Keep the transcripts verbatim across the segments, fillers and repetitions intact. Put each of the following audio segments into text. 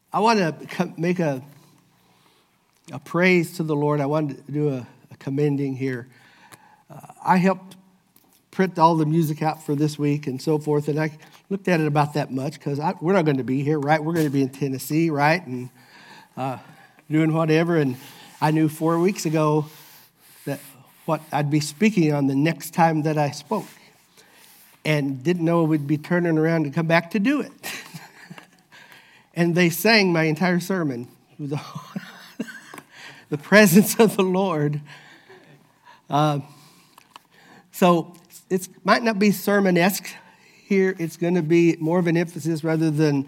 I want to make a, a praise to the Lord. I wanted to do a, a commending here. Uh, I helped print all the music out for this week and so forth, and I looked at it about that much because we're not going to be here, right? We're going to be in Tennessee, right? And uh, doing whatever. And I knew four weeks ago that what I'd be speaking on the next time that I spoke, and didn't know we'd be turning around to come back to do it. And they sang my entire sermon. The, the presence of the Lord. Uh, so it might not be sermon-esque here. It's going to be more of an emphasis rather than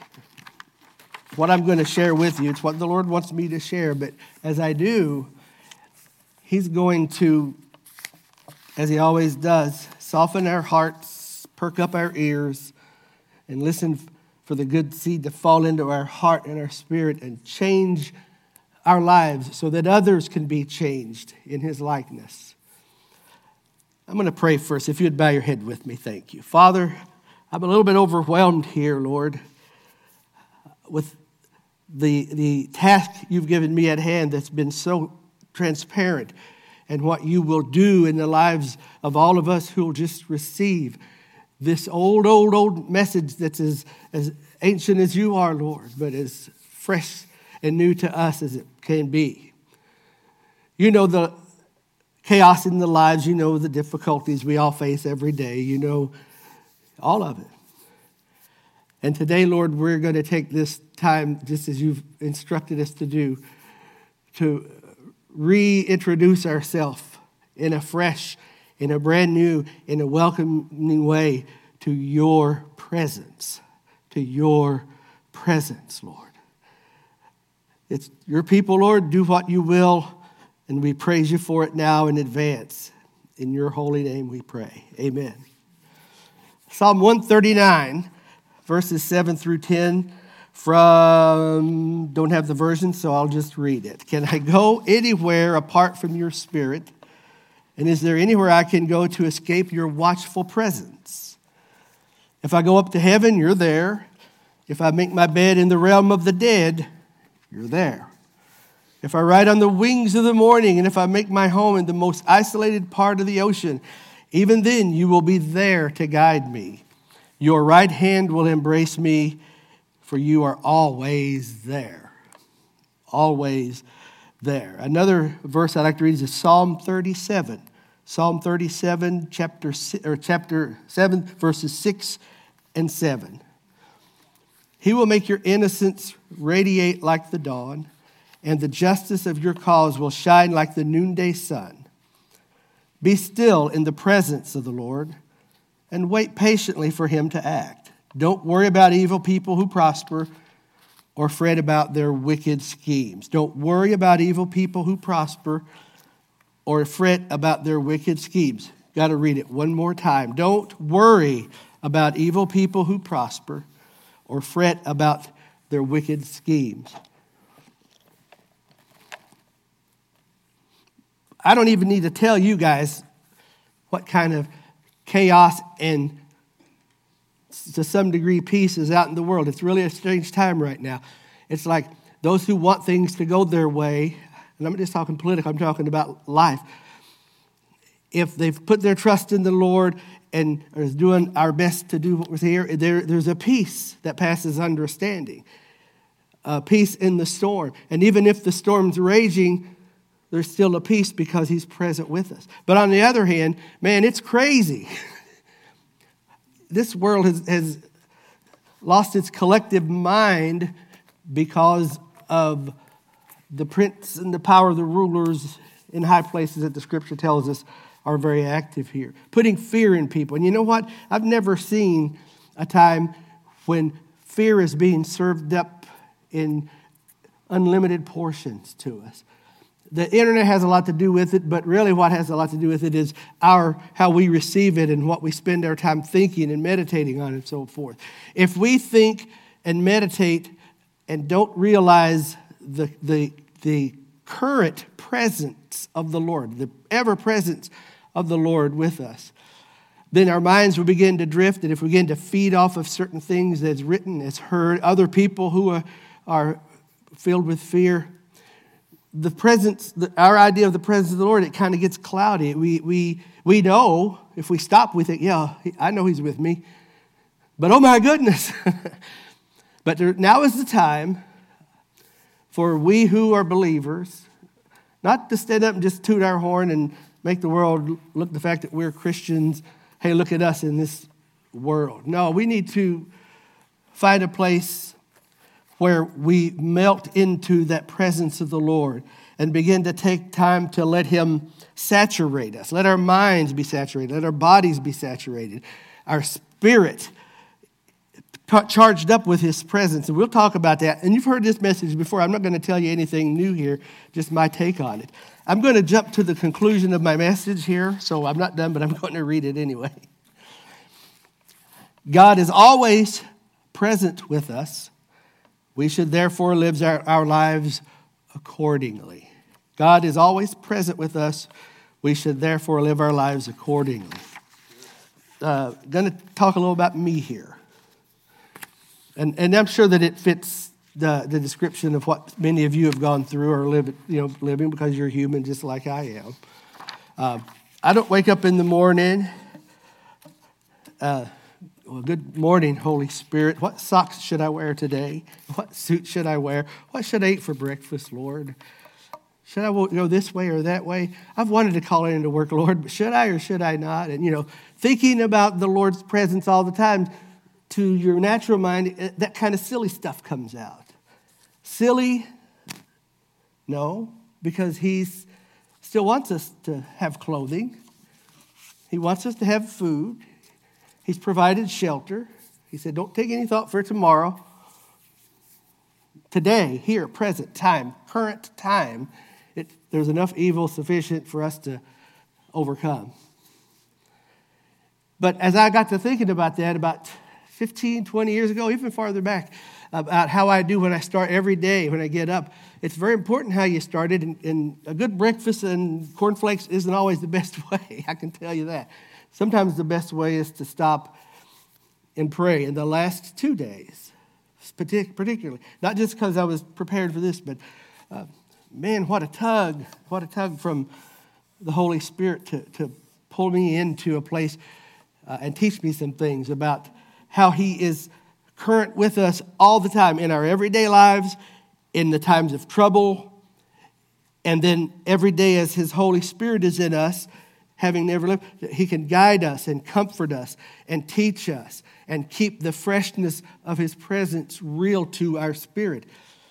what I'm going to share with you. It's what the Lord wants me to share. But as I do, He's going to, as He always does, soften our hearts, perk up our ears, and listen for the good seed to fall into our heart and our spirit and change our lives so that others can be changed in His likeness. I'm going to pray first. If you'd bow your head with me, thank you. Father, I'm a little bit overwhelmed here, Lord, with the, the task you've given me at hand that's been so transparent, and what you will do in the lives of all of us who will just receive this old, old, old message that's as, as ancient as you are, Lord, but as fresh and new to us as it can be. You know the chaos in the lives. You know the difficulties we all face every day. You know all of it. And today, Lord, we're going to take this time, just as you've instructed us to do, to reintroduce ourselves in a fresh, in a brand new, in a welcoming way to your presence, to your presence, Lord. It's your people, Lord. Do what you will, and we praise you for it now in advance. In your holy name we pray. Amen. Psalm one thirty-nine, verses seven through ten. From, don't have the version, so I'll just read it. Can I go anywhere apart from your spirit? And is there anywhere I can go to escape your watchful presence? If I go up to heaven, you're there. If I make my bed in the realm of the dead, you're there. If I ride on the wings of the morning, and if I make my home in the most isolated part of the ocean, even then you will be there to guide me. Your right hand will embrace me, for you are always there. Always there. Another verse I'd like to read is Psalm thirty-seven. Psalm thirty-seven, chapter or chapter seven, verses six and seven. He will make your innocence radiate like the dawn, and the justice of your cause will shine like the noonday sun. Be still in the presence of the Lord, and wait patiently for him to act. Don't worry about evil people who prosper, or fret about their wicked schemes. Don't worry about evil people who prosper, or fret about their wicked schemes. Got to read it one more time. Don't worry about evil people who prosper, or fret about their wicked schemes. I don't even need to tell you guys what kind of chaos and, to some degree, peace is out in the world. It's really a strange time right now. It's like those who want things to go their way, and I'm not just talking political, I'm talking about life. If they've put their trust in the Lord and are doing our best to do what we're here, there, there's a peace that passes understanding. A peace in the storm. And even if the storm's raging, there's still a peace because he's present with us. But on the other hand, man, it's crazy. This world has, has lost its collective mind because of the prince and the power of the rulers in high places that the scripture tells us are very active here. Putting fear in people. And you know what? I've never seen a time when fear is being served up in unlimited portions to us. The internet has a lot to do with it, but really what has a lot to do with it is our how we receive it and what we spend our time thinking and meditating on and so forth. If we think and meditate and don't realize the the the current presence of the Lord, the ever presence of the Lord with us, then our minds will begin to drift. And if we begin to feed off of certain things that's written, that's heard, other people who are, are filled with fear, the presence, the, our idea of the presence of the Lord, it kind of gets cloudy. We we we know, if we stop, we think, yeah, I know he's with me. But oh my goodness. But there, now is the time for we who are believers, not to stand up and just toot our horn and make the world look the fact that we're Christians, hey, look at us in this world. No, we need to find a place where we melt into that presence of the Lord and begin to take time to let him saturate us. Let our minds be saturated. Let our bodies be saturated. Our spirit charged up with his presence. And we'll talk about that. And you've heard this message before. I'm not going to tell you anything new here, just my take on it. I'm going to jump to the conclusion of my message here. So I'm not done, but I'm going to read it anyway. God is always present with us. We should therefore live our, our lives accordingly. God is always present with us. We should therefore live our lives accordingly. Uh, going to talk a little about me here. And, and I'm sure that it fits the, the description of what many of you have gone through or live, you know, living, because you're human just like I am. Uh, I don't wake up in the morning. Uh, well, good morning, Holy Spirit. What socks should I wear today? What suit should I wear? What should I eat for breakfast, Lord? Should I go this way or that way? I've wanted to call it into work, Lord, but should I or should I not? And, you know, thinking about the Lord's presence all the time, to your natural mind, that kind of silly stuff comes out. Silly? No, because he still wants us to have clothing. He wants us to have food. He's provided shelter. He said, don't take any thought for tomorrow. Today, here, present time, current time, it, there's enough evil sufficient for us to overcome. But as I got to thinking about that, about fifteen, twenty years ago, even farther back, about how I do when I start every day, when I get up, it's very important how you started. And, and a good breakfast and cornflakes isn't always the best way, I can tell you that. Sometimes the best way is to stop and pray. In the last two days, particularly, not just because I was prepared for this, but uh, man, what a tug, what a tug from the Holy Spirit to, to pull me into a place uh, and teach me some things about how he is current with us all the time in our everyday lives, in the times of trouble, and then every day as his Holy Spirit is in us, having never lived, he can guide us and comfort us and teach us and keep the freshness of his presence real to our spirit.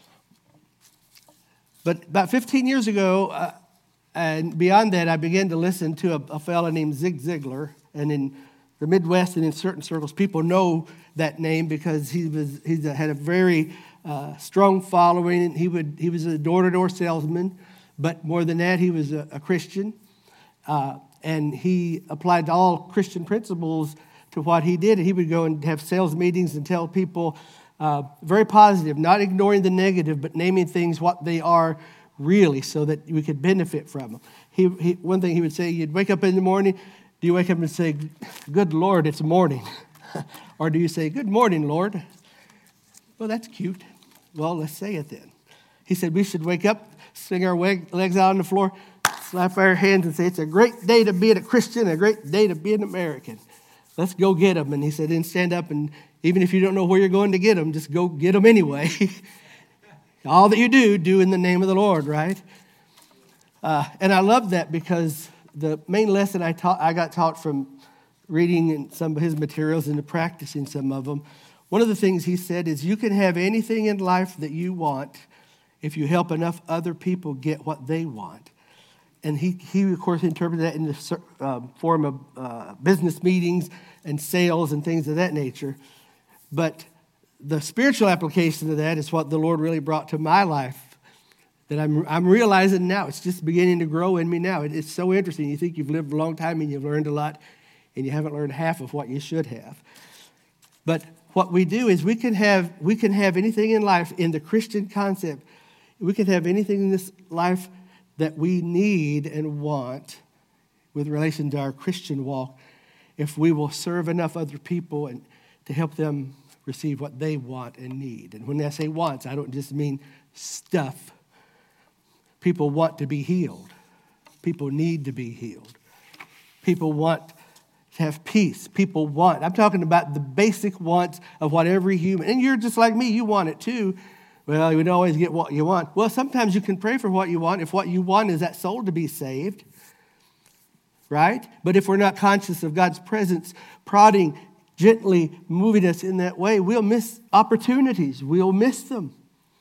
But about fifteen years ago, uh, and beyond that, I began to listen to a, a fellow named Zig Ziglar. And in the Midwest and in certain circles, people know that name because he was he had a very uh, strong following. He would he was a door-to-door salesman, but more than that, he was a, a Christian. Uh, and he applied all Christian principles to what he did. And he would go and have sales meetings and tell people uh, very positive, not ignoring the negative, but naming things what they are really so that we could benefit from them. He, he, one thing he would say, you'd wake up in the morning, do you wake up and say, good Lord, it's morning? Or do you say, good morning, Lord? Well, that's cute. Well, let's say it then. He said we should wake up, swing our legs out on the floor, slap our hands and say, it's a great day to be a Christian, a great day to be an American. Let's go get them. And he said, then stand up, and even if you don't know where you're going to get them, just go get them anyway. All that you do, do in the name of the Lord, right? Uh, and I love that because the main lesson I taught, I got taught from reading some of his materials and practicing some of them. One of the things he said is you can have anything in life that you want if you help enough other people get what they want. And he, he of course, interpreted that in the uh, form of uh, business meetings and sales and things of that nature. But the spiritual application of that is what the Lord really brought to my life that I'm I'm realizing now. It's just beginning to grow in me now. It, it's so interesting. You think you've lived a long time and you've learned a lot, and you haven't learned half of what you should have. But what we do is we can have we can have anything in life in the Christian concept. We can have anything in this life that we need and want with relation to our Christian walk if we will serve enough other people and to help them receive what they want and need. And when I say wants, I don't just mean stuff. People want to be healed. People need to be healed. People want to have peace. People want. I'm talking about the basic wants of what every human, and you're just like me, you want it too. Well, you don't always get what you want. Well, sometimes you can pray for what you want if what you want is that soul to be saved, right? But if we're not conscious of God's presence prodding, gently moving us in that way, we'll miss opportunities. We'll miss them.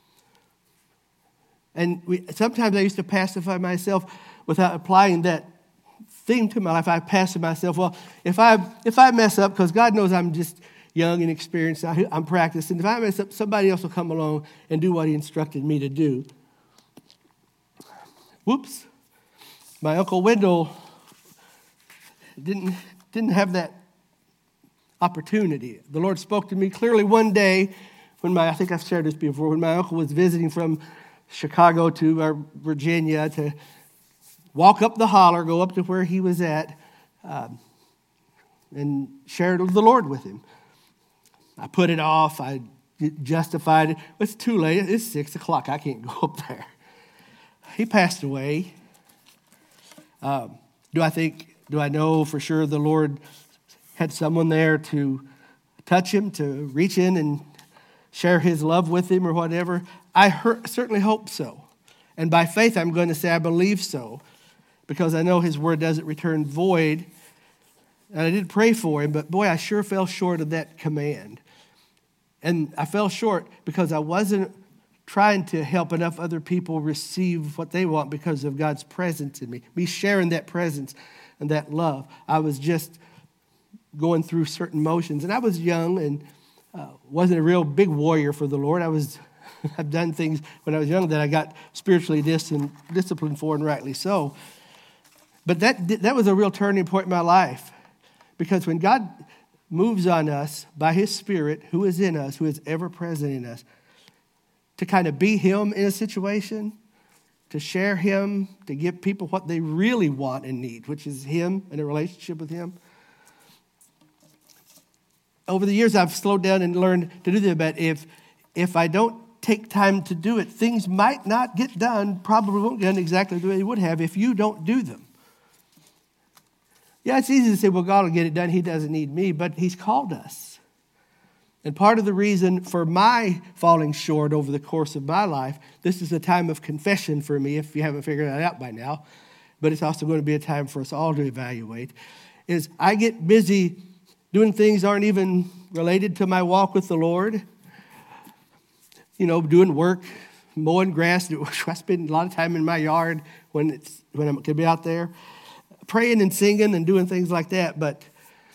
And we, sometimes I used to pacify myself without applying that thing to my life. I pacify myself, well, if I if I mess up, because God knows I'm just young and experienced, I, I'm practicing. If I mess up, somebody else will come along and do what he instructed me to do. Whoops. My Uncle Wendell didn't, didn't have that opportunity. The Lord spoke to me clearly one day when my, I think I've shared this before, when my uncle was visiting from Chicago to uh, Virginia to walk up the holler, go up to where he was at, um, and shared the Lord with him. I put it off. I justified it. It's too late. It's six o'clock. I can't go up there. He passed away. Um, do I think, do I know for sure the Lord had someone there to touch him, to reach in and share his love with him or whatever? I heard, certainly hope so. And by faith, I'm going to say I believe so, because I know his word doesn't return void. And I did pray for him, but boy, I sure fell short of that command. And I fell short because I wasn't trying to help enough other people receive what they want because of God's presence in me, me sharing that presence and that love. I was just going through certain motions. And I was young and uh, wasn't a real big warrior for the Lord. I was, I've done things when I was young that I got spiritually dis- disciplined for, and rightly so. But that that was a real turning point in my life, because when God moves on us by his Spirit, who is in us, who is ever present in us, to kind of be him in a situation, to share him, to give people what they really want and need, which is him and a relationship with him. Over the years, I've slowed down and learned to do that, but if, if I don't take time to do it, things might not get done, probably won't get done exactly the way they would have if you don't do them. Yeah, it's easy to say, well, God will get it done. He doesn't need me, but he's called us. And part of the reason for my falling short over the course of my life, this is a time of confession for me, if you haven't figured that out by now, but it's also going to be a time for us all to evaluate, is I get busy doing things that aren't even related to my walk with the Lord. You know, doing work, mowing grass. I spend a lot of time in my yard when it's when I can be out there, praying and singing and doing things like that. But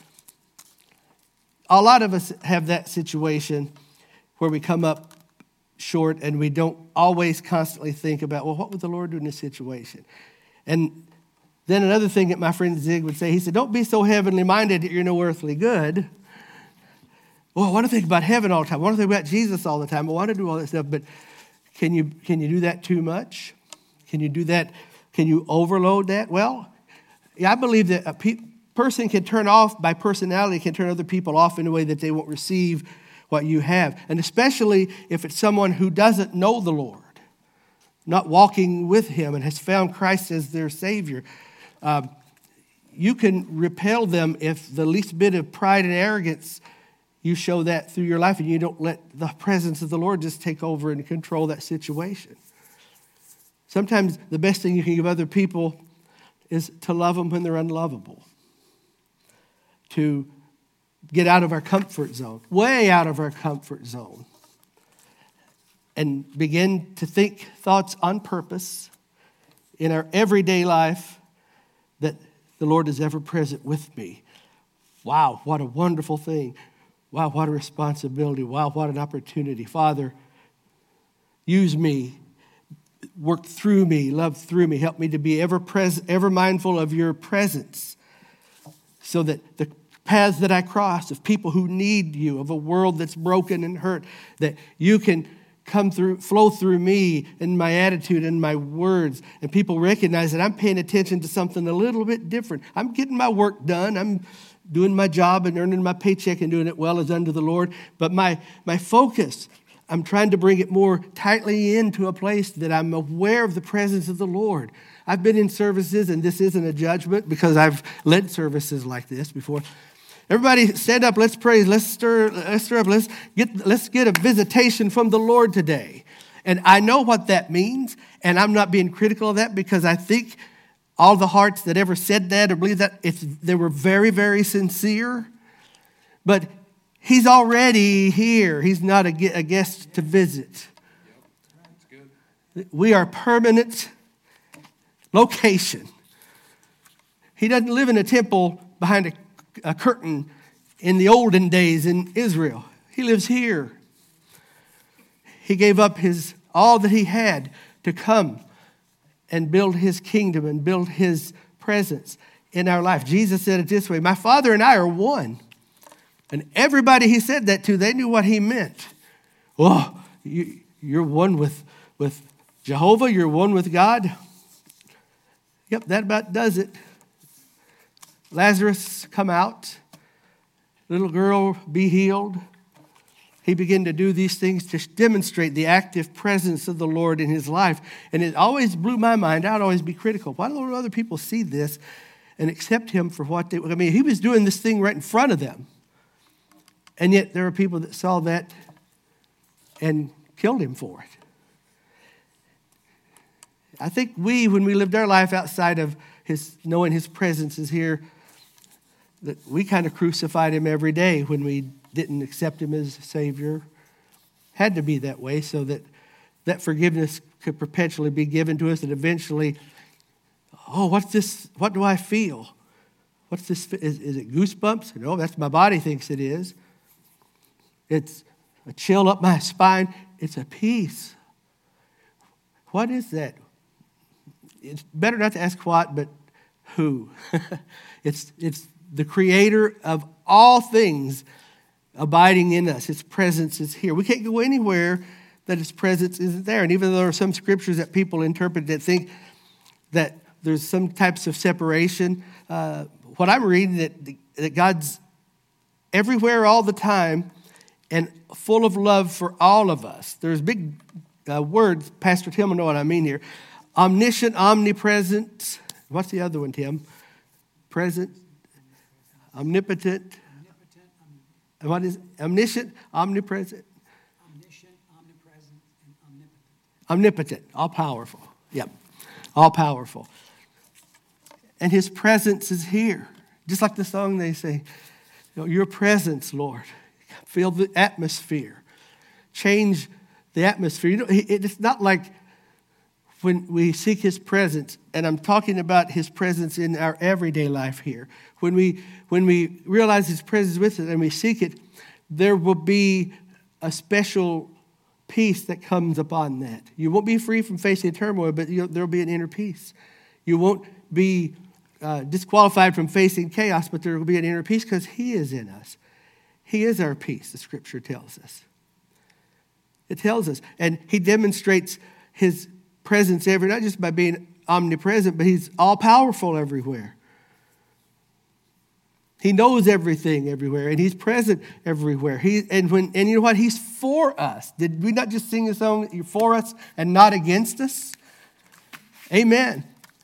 a lot of us have that situation where we come up short and we don't always constantly think about, well, what would the Lord do in this situation? And then another thing that my friend Zig would say, he said, don't be so heavenly minded that you're no earthly good. Well, I want to think about heaven all the time. I want to think about Jesus all the time. I want to do all that stuff, but can you can you do that too much? Can you do that? Can you overload that? Well, yeah, I believe that a pe- person can turn off, by personality, can turn other people off in a way that they won't receive what you have. And especially if it's someone who doesn't know the Lord, not walking with him and has found Christ as their Savior. Um, you can repel them if the least bit of pride and arrogance, you show that through your life and you don't let the presence of the Lord just take over and control that situation. Sometimes the best thing you can give other people is to love them when they're unlovable. To get out of our comfort zone, way out of our comfort zone, and begin to think thoughts on purpose in our everyday life that the Lord is ever present with me. Wow, what a wonderful thing. Wow, what a responsibility. Wow, what an opportunity. Father, use me, work through me, love through me. Help me to be ever present, ever mindful of your presence, so that the paths that I cross of people who need you, of a world that's broken and hurt, that you can come through, flow through me and my attitude and my words, and people recognize that I'm paying attention to something a little bit different. I'm getting my work done. I'm doing my job and earning my paycheck and doing it well is unto the Lord. But my, my focus, I'm trying to bring it more tightly into a place that I'm aware of the presence of the Lord. I've been in services, and this isn't a judgment because I've led services like this before. Everybody stand up, let's praise, let's stir, let's stir up, let's get, let's get a visitation from the Lord today. And I know what that means, and I'm not being critical of that because I think all the hearts that ever said that or believed that, it's, they were very, very sincere. But he's already here. He's not a, a guest to visit. We are permanent location. He doesn't live in a temple behind a, a curtain in the olden days in Israel. He lives here. He gave up his all that he had to come and build his kingdom and build his presence in our life. Jesus said it this way, my Father and I are one. And everybody he said that to, they knew what he meant. Oh, you, you're one with, with Jehovah, you're one with God. Yep, that about does it. Lazarus come out. Little girl be healed. He began to do these things to demonstrate the active presence of the Lord in his life. And it always blew my mind. I'd always be critical. Why don't other people see this and accept him for what they... I mean, he was doing this thing right in front of them. And yet there are people that saw that and killed him for it. I think we, when we lived our life outside of his, knowing his presence is here, that we kind of crucified him every day when we didn't accept him as Savior. Had to be that way so that that forgiveness could perpetually be given to us, and eventually, oh, what's this? What do I feel? What's this? Is, is it goosebumps? No, that's my body thinks it is. It's a chill up my spine. It's a peace. What is that? It's better not to ask what, but who. it's it's the creator of all things abiding in us. His presence is here. We can't go anywhere that his presence isn't there. And even though there are some scriptures that people interpret that think that there's some types of separation, uh, what I'm reading that, that God's everywhere all the time and full of love for all of us. There's big uh, words. Pastor Tim will know what I mean here. Omniscient, omnipresent. What's the other one, Tim? Present, omnipotent. And what is omniscient, omnipresent? Omniscient, omnipresent, and omnipotent. Omnipotent, all powerful. Yep, all powerful. And his presence is here. Just like the song they say, you know, your presence, Lord. Fill the atmosphere. Change the atmosphere. You know, it's not like when we seek his presence, and I'm talking about his presence in our everyday life here. When we when we realize his presence with us and we seek it, there will be a special peace that comes upon that. You won't be free from facing turmoil, but there will be an inner peace. You won't be uh, disqualified from facing chaos, but there will be an inner peace because he is in us. He is our peace, the scripture tells us. It tells us. And he demonstrates his presence every, not just by being omnipresent, but he's all-powerful everywhere. He knows everything everywhere, and he's present everywhere. He and when and you know what? He's for us. Did we not just sing a song, you're for us and not against us? Amen.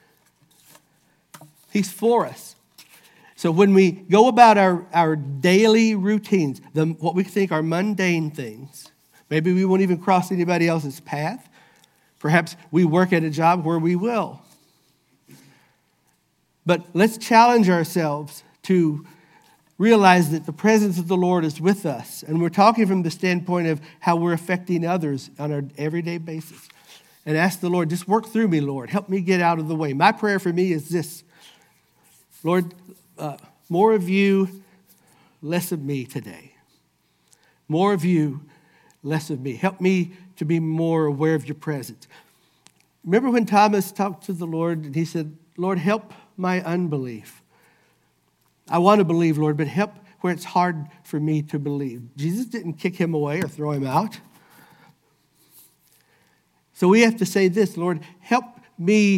He's for us. So when we go about our, our daily routines, the, what we think are mundane things, maybe we won't even cross anybody else's path. Perhaps we work at a job where we will. But let's challenge ourselves to realize that the presence of the Lord is with us. And we're talking from the standpoint of how we're affecting others on an everyday basis. And ask the Lord, just work through me, Lord. Help me get out of the way. My prayer for me is this. Lord, uh, more of you, less of me today. More of you, less of me. Help me to be more aware of your presence. Remember when Thomas talked to the Lord and he said, Lord, help my unbelief. I want to believe, Lord, but help where it's hard for me to believe. Jesus didn't kick him away or throw him out. So we have to say this, Lord, help me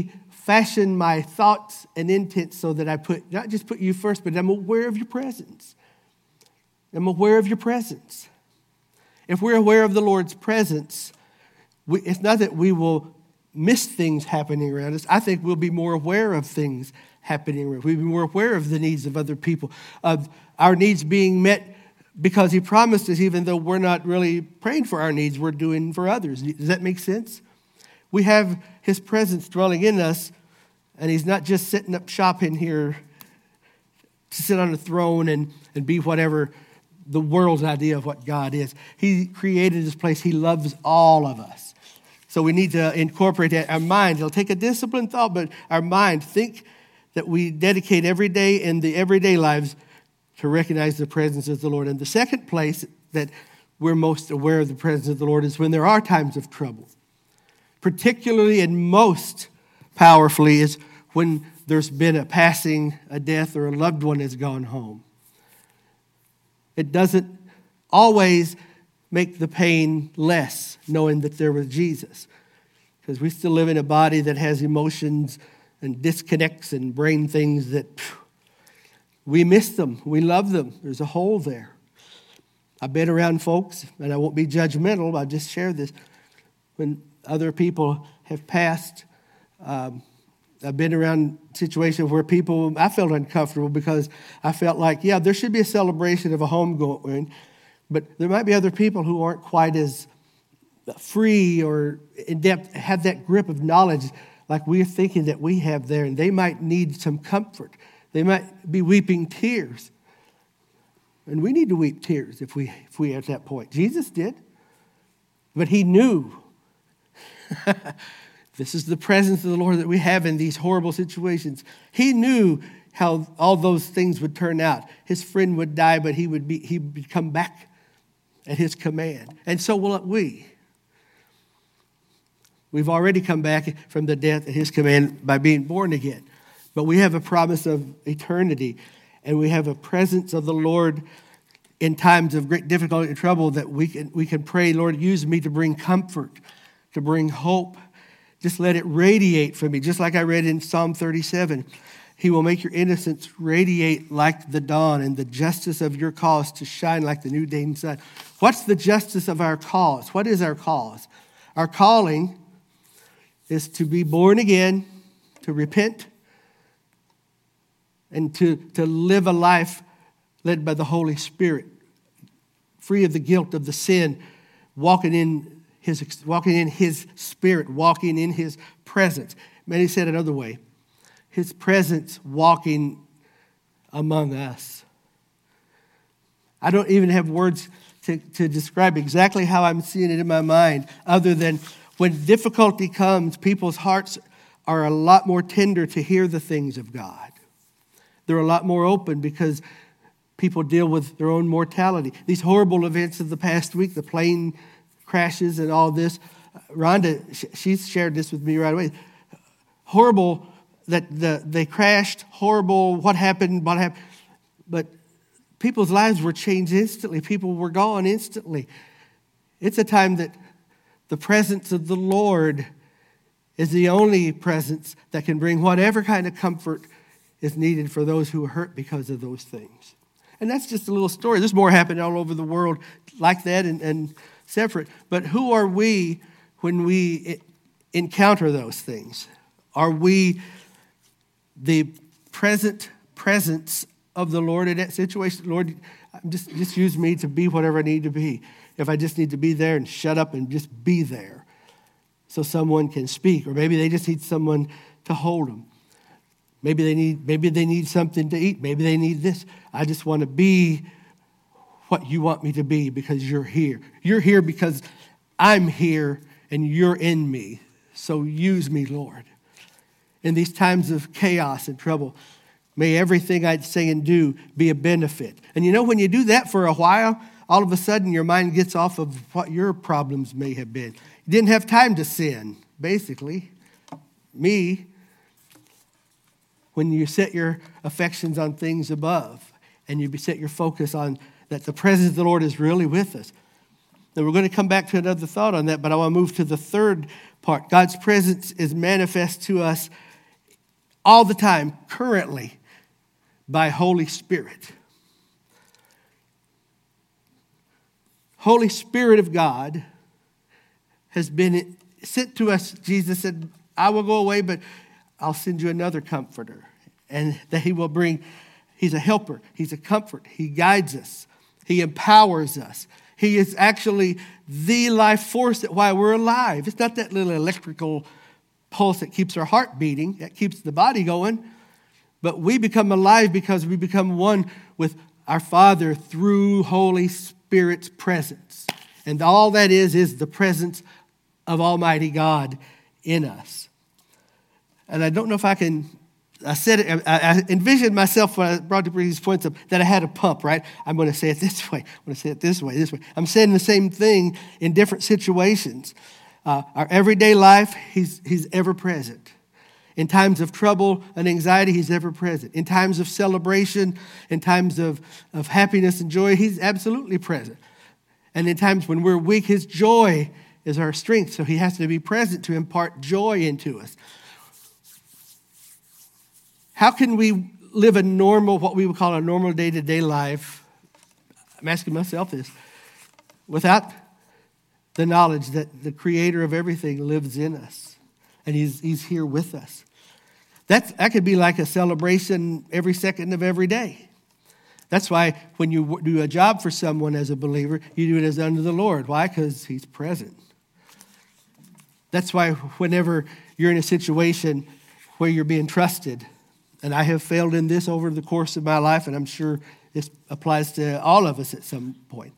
fashion my thoughts and intents so that I put, not just put you first, but I'm aware of your presence. I'm aware of your presence. If we're aware of the Lord's presence, we, it's not that we will miss things happening around us. I think we'll be more aware of things happening around us. We'll be more aware of the needs of other people, of our needs being met because he promised us, even though we're not really praying for our needs, we're doing for others. Does that make sense? We have his presence dwelling in us, and he's not just sitting up shop in here to sit on a throne and, and be whatever the world's idea of what God is. He created this place. He loves all of us. So we need to incorporate that. Our mind, it'll take a disciplined thought, but our mind, think that we dedicate every day in the everyday lives to recognize the presence of the Lord. And the second place that we're most aware of the presence of the Lord is when there are times of trouble. Particularly and most powerfully is when there's been a passing, a death, or a loved one has gone home. It doesn't always make the pain less knowing that there was Jesus, because we still live in a body that has emotions and disconnects and brain things that phew, we miss them. We love them. There's a hole there. I've been around folks, and I won't be judgmental. I'll just share this. When other people have passed, um, I've been around situations where people, I felt uncomfortable because I felt like, yeah, there should be a celebration of a homegoing, but there might be other people who aren't quite as free or in depth, have that grip of knowledge like we're thinking that we have there, and they might need some comfort. They might be weeping tears. And we need to weep tears if we if we are at that point. Jesus did. But he knew. This is the presence of the Lord that we have in these horrible situations. He knew how all those things would turn out. His friend would die, but he would be he would come back at his command. And so will we. We've already come back from the death at his command by being born again. But we have a promise of eternity, and we have a presence of the Lord in times of great difficulty and trouble that we can, we can pray, Lord, use me to bring comfort, to bring hope. Just let it radiate from me. Just like I read in Psalm thirty-seven, he will make your innocence radiate like the dawn and the justice of your cause to shine like the new day sun. What's the justice of our cause? What is our cause? Our calling is to be born again, to repent, and to, to live a life led by the Holy Spirit, free of the guilt of the sin, walking in his walking in his spirit, walking in his presence. Many said another way, his presence walking among us. I don't even have words to, to describe exactly how I'm seeing it in my mind, other than when difficulty comes, people's hearts are a lot more tender to hear the things of God. They're a lot more open because people deal with their own mortality. These horrible events of the past week, the plane crashes and all this. Rhonda, she's shared this with me right away. Horrible that the, they crashed, horrible what happened, what happened. But people's lives were changed instantly. People were gone instantly. It's a time that the presence of the Lord is the only presence that can bring whatever kind of comfort is needed for those who are hurt because of those things. And that's just a little story. There's more happening all over the world like that and, and separate. But who are we when we encounter those things? Are we the present presence of the Lord in that situation? Lord, just, just use me to be whatever I need to be. If I just need to be there and shut up and just be there so someone can speak. Or maybe they just need someone to hold them. Maybe they need maybe they need something to eat. Maybe they need this. I just want to be what you want me to be because you're here. You're here because I'm here and you're in me. So use me, Lord. In these times of chaos and trouble, may everything I say and do be a benefit. And you know, when you do that for a while, all of a sudden your mind gets off of what your problems may have been. You didn't have time to sin, basically. Me, when you set your affections on things above and you set your focus on that the presence of the Lord is really with us. And we're going to come back to another thought on that, but I want to move to the third part. God's presence is manifest to us all the time, currently, by Holy Spirit. Holy Spirit of God has been sent to us. Jesus said, I will go away, but I'll send you another comforter. And that he will bring, he's a helper, he's a comfort, he guides us, he empowers us. He is actually the life force that why we're alive. It's not that little electrical pulse that keeps our heart beating, that keeps the body going. But we become alive because we become one with our Father through Holy Spirit's presence. And all that is, is the presence of Almighty God in us. And I don't know if I can, I said it, I envisioned myself when I brought these points up that I had a pump, right? I'm going to say it this way. I'm going to say it this way, this way. I'm saying the same thing in different situations. Uh, our everyday life, he's, he's ever present. In times of trouble and anxiety, he's ever present. In times of celebration, in times of, of happiness and joy, he's absolutely present. And in times when we're weak, his joy is our strength. So he has to be present to impart joy into us. How can we live a normal, what we would call a normal day-to-day life? I'm asking myself this. Without the knowledge that the creator of everything lives in us. And he's, he's here with us. That's, that could be like a celebration every second of every day. That's why when you do a job for someone as a believer, you do it as unto the Lord. Why? Because he's present. That's why whenever you're in a situation where you're being trusted, and I have failed in this over the course of my life, and I'm sure this applies to all of us at some point.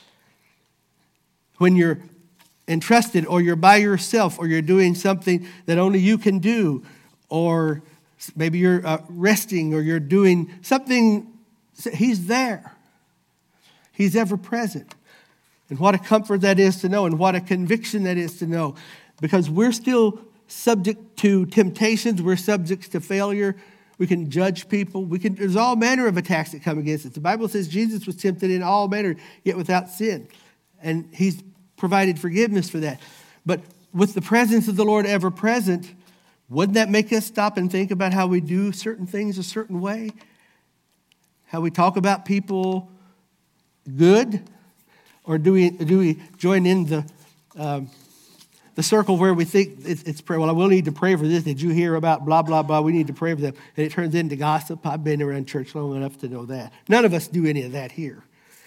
When you're entrusted, or you're by yourself, or you're doing something that only you can do, or maybe you're uh, resting, or you're doing something, he's there. He's ever present. And what a comfort that is to know, and what a conviction that is to know. Because we're still subject to temptations, we're subject to failure. We can judge people. We can. There's all manner of attacks that come against us. The Bible says Jesus was tempted in all manner, yet without sin. And he's provided forgiveness for that. But with the presence of the Lord ever present, wouldn't that make us stop and think about how we do certain things a certain way? How we talk about people good? Or do we do we join in the um, the circle where we think it's, it's prayer? Well, I will need to pray for this. Did you hear about blah, blah, blah? We need to pray for them. And it turns into gossip. I've been around church long enough to know that. None of us do any of that here.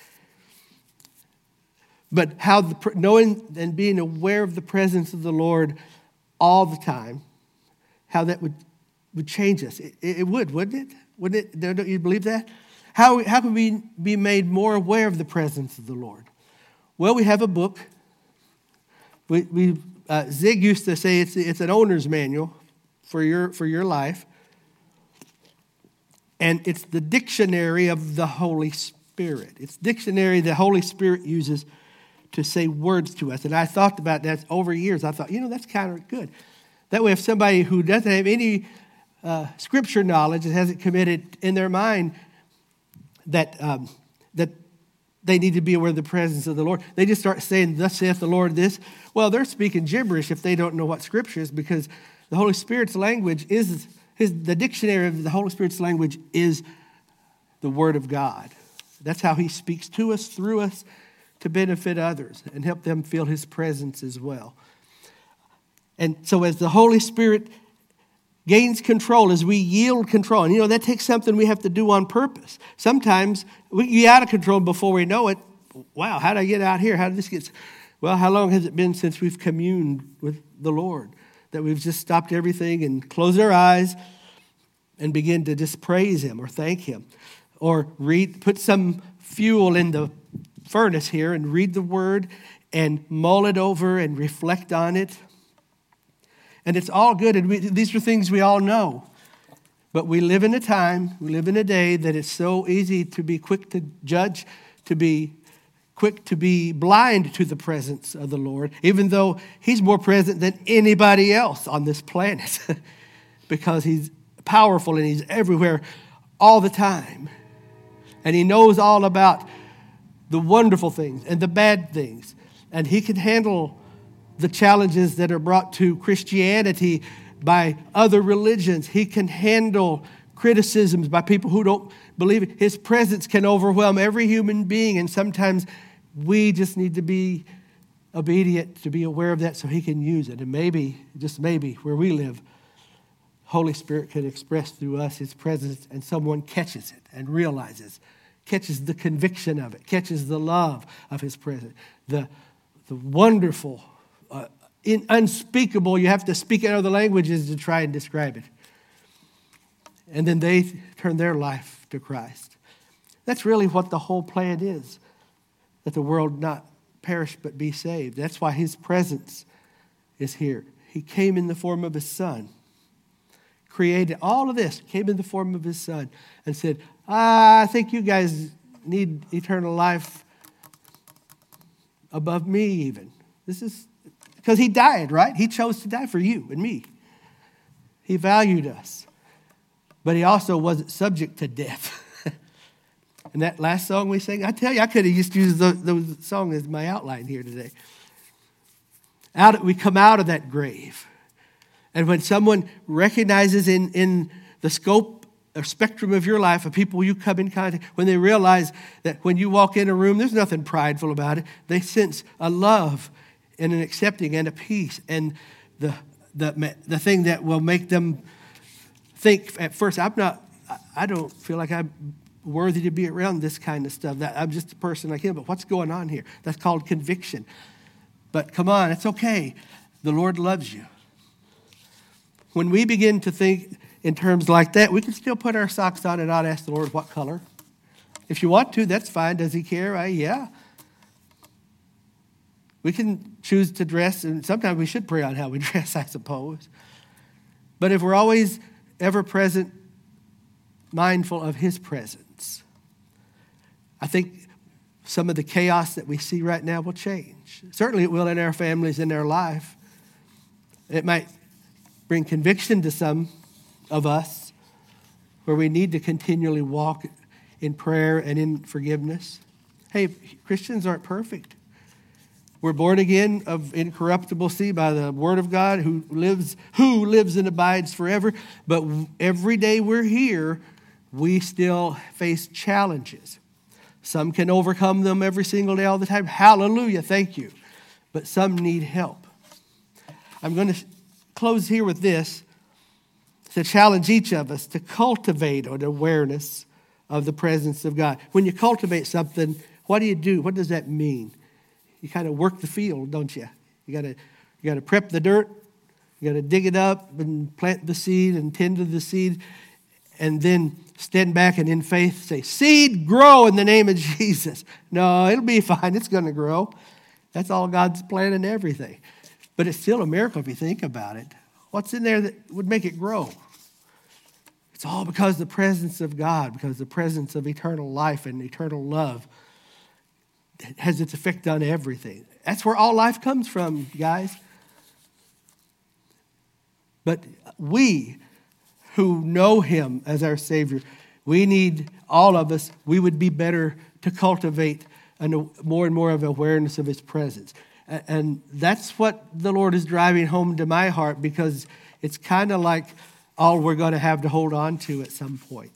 But how the, knowing and being aware of the presence of the Lord all the time, how that would, would change us. It, it would, wouldn't it? Wouldn't it? Don't you believe that? How, how can we be made more aware of the presence of the Lord? Well, we have a book. We, we uh, Zig used to say it's it's an owner's manual for your for your life, and it's the dictionary of the Holy Spirit. It's dictionary the Holy Spirit uses to say words to us. And I thought about that over years. I thought, you know, that's kind of good. That way, if somebody who doesn't have any uh, scripture knowledge and hasn't committed in their mind that um, that they need to be aware of the presence of the Lord, they just start saying, thus saith the Lord this. Well, they're speaking gibberish if they don't know what Scripture is, because the Holy Spirit's language is, his, the dictionary of the Holy Spirit's language is the Word of God. That's how he speaks to us, through us, to benefit others and help them feel his presence as well. And so as the Holy Spirit gains control, as we yield control, and you know, that takes something we have to do on purpose. Sometimes we get out of control before we know it. Wow, how did I get out here? How did this get... Well, how long has it been since we've communed with the Lord? That we've just stopped everything and closed our eyes and begin to just praise him or thank him. Or read, put some fuel in the furnace here and read the word and mull it over and reflect on it. And it's all good. And we, these are things we all know. But we live in a time, we live in a day that it's so easy to be quick to judge, to be quick to be blind to the presence of the Lord, even though he's more present than anybody else on this planet because he's powerful and he's everywhere all the time. And he knows all about the wonderful things and the bad things. And he can handle the challenges that are brought to Christianity by other religions. He can handle criticisms by people who don't believe it. His presence can overwhelm every human being, and sometimes we just need to be obedient to be aware of that so he can use it. And maybe, just maybe, where we live, Holy Spirit can express through us his presence, and someone catches it and realizes, catches the conviction of it, catches the love of his presence, the, the wonderful, uh, in, unspeakable, you have to speak in other languages to try and describe it. And then they turn their life to Christ. That's really what the whole plan is, that the world not perish but be saved. That's why his presence is here. He came in the form of his son, created all of this, came in the form of his son, and said, ah, I think you guys need eternal life above me even. This is because he died, right? He chose to die for you and me. He valued us. But he also wasn't subject to death. And that last song we sang, I tell you, I could have just used those, those songs as my outline here today. Out, we come out of that grave. And when someone recognizes in, in the scope or spectrum of your life of people you come in contact, when they realize that when you walk in a room, there's nothing prideful about it. They sense a love and an accepting and a peace. And the, the, the thing that will make them think at first, I'm not, I don't feel like I'm worthy to be around this kind of stuff. That I'm just a person like him, but what's going on here? That's called conviction. But come on, it's okay. The Lord loves you. When we begin to think in terms like that, we can still put our socks on and not ask the Lord what color. If you want to, that's fine. Does he care? I, yeah. We can choose to dress, and sometimes we should pray on how we dress, I suppose. But if we're always ever present, mindful of his presence, I think some of the chaos that we see right now will change. Certainly it will in our families, in our life. It might bring conviction to some of us where we need to continually walk in prayer and in forgiveness. Hey, Christians aren't perfect. We're born again of incorruptible seed by the word of God who lives, who lives and abides forever. But every day we're here, we still face challenges. Some can overcome them every single day, all the time. Hallelujah, thank you. But some need help. I'm going to close here with this to challenge each of us to cultivate an awareness of the presence of God. When you cultivate something, what do you do? What does that mean? You kind of work the field, don't you? You got to you got to prep the dirt. You got to dig it up and plant the seed and tend to the seed, and then stand back and in faith say, "Seed, grow in the name of Jesus." No, it'll be fine. It's going to grow. That's all God's plan and everything. But it's still a miracle if you think about it. What's in there that would make it grow? It's all because of the presence of God, because of the presence of eternal life and eternal love has its effect on everything. That's where all life comes from, guys. But we who know him as our Savior, we need, all of us, we would be better to cultivate a more and more of awareness of his presence. And that's what the Lord is driving home to my heart, because it's kind of like all we're going to have to hold on to at some point.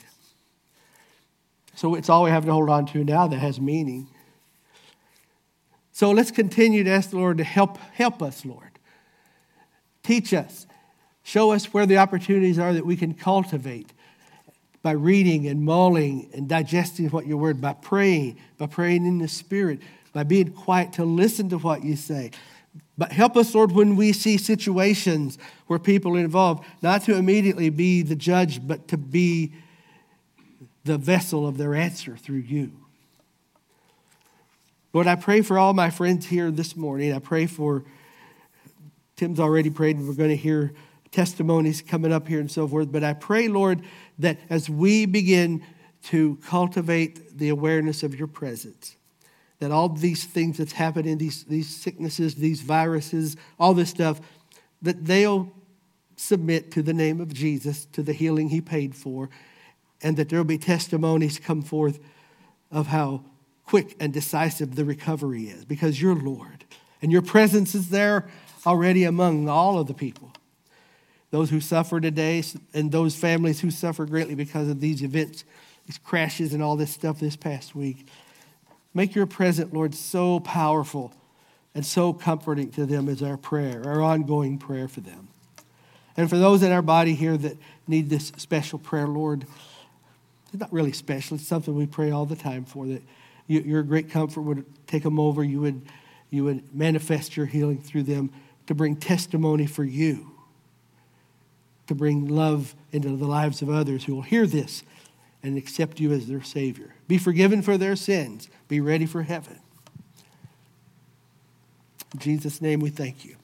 So it's all we have to hold on to now that has meaning. So let's continue to ask the Lord to help help us, Lord. Teach us. Show us where the opportunities are that we can cultivate by reading and mulling and digesting what your word, by praying, by praying in the Spirit, by being quiet to listen to what you say. But help us, Lord, when we see situations where people are involved, not to immediately be the judge, but to be the vessel of their answer through you. Lord, I pray for all my friends here this morning. I pray for, Tim's already prayed, and we're going to hear testimonies coming up here and so forth. But I pray, Lord, that as we begin to cultivate the awareness of your presence, that all these things that's happening, these, these sicknesses, these viruses, all this stuff, that they'll submit to the name of Jesus, to the healing he paid for, and that there will be testimonies come forth of how quick and decisive the recovery is, because you're Lord, and your presence is there already among all of the people. those who suffer today and those families who suffer greatly because of these events, these crashes and all this stuff this past week. Make your presence, Lord, so powerful and so comforting to them as our prayer, our ongoing prayer for them. And for those in our body here that need this special prayer, Lord, it's not really special. It's something we pray all the time for, that you, your great comfort would take them over. You would, you would manifest your healing through them to bring testimony for you, to bring love into the lives of others who will hear this and accept you as their Savior. Be forgiven for their sins. Be ready for heaven. In Jesus' name we thank you.